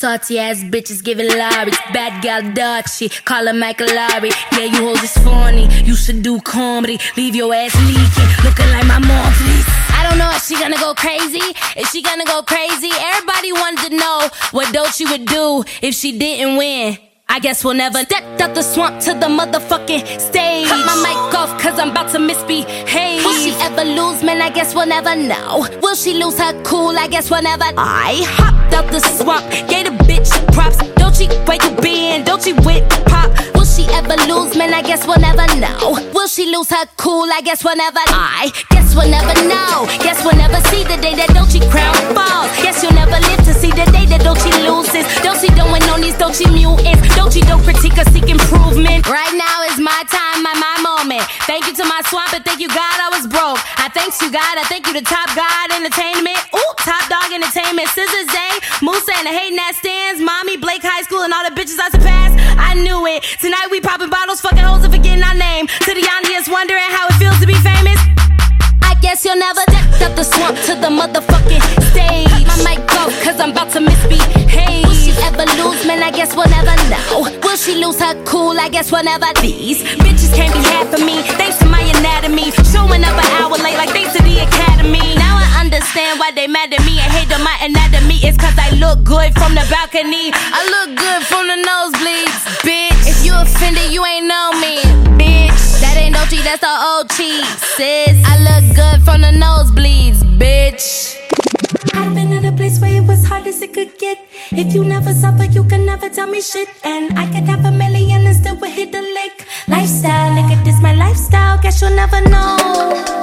salty ass bitches giving Larry. Bad gal dark shit, call her Michael Larry. Yeah, you hoes is funny, you should do comedy. Leave your ass leaking, looking like my mom, please. I don't know if she gonna go crazy. If she gonna go crazy, everybody wanted to know what Dolce would do if she didn't win. I guess we'll never step out the swamp to the motherfucking stage. Cut my mic off cause I'm about to misbehave. Will she ever lose, man? I guess we'll never know. Will she lose her cool? I guess we'll never. I hopped out the swamp, gave the bitch props. Dolce, where you been? Dolce with pop. Will she ever lose, man? I guess we'll never know. Will she lose her cool? I guess we'll never. I guess we'll never know. Guess we'll never see the day that Dolce crown falls. Guess you'll never live to see the day that Dolce loses. Dolce don't win on these Dolce mutants. Dolce don't critique or seek improvement. Right now is my time, my moment. Thank you to my swamp and thank you God I was broke. I thanks you God, I thank you to Top God Entertainment. Ooh, Top Dog Entertainment. Scissors Day, Musa and the hating ass stands. Mommy, Blake High School and all the bitches I surpassed. I knew it. Tonight we popping bottles, fucking hoes and forgetting our name. To the audience wondering how it feels to be famous. I guess you'll never step out the swamp to the motherfucking stage. Cut my mic off cause I'm about to misbehave. Will she ever lose, man? I guess we'll never know. Will she lose her cool? I guess we'll never. These bitches can't be half of me. Thanks to my anatomy. Showing up an hour late like thanks to the academy. Now I understand why they mad at me and hate on my anatomy. It's cause I look good from the balcony. I look good from the nosebleeds, bitch. If you offended, you ain't know me, bitch. That ain't Dolce, that's the old cheese, sis. I look good from the nosebleeds, bitch. I've been at a place where it was hard as it could get. If you never suffer, you can never tell me shit. And I could have a million and still would hit the lick. Lifestyle, nigga, this my lifestyle. Guess you'll never know.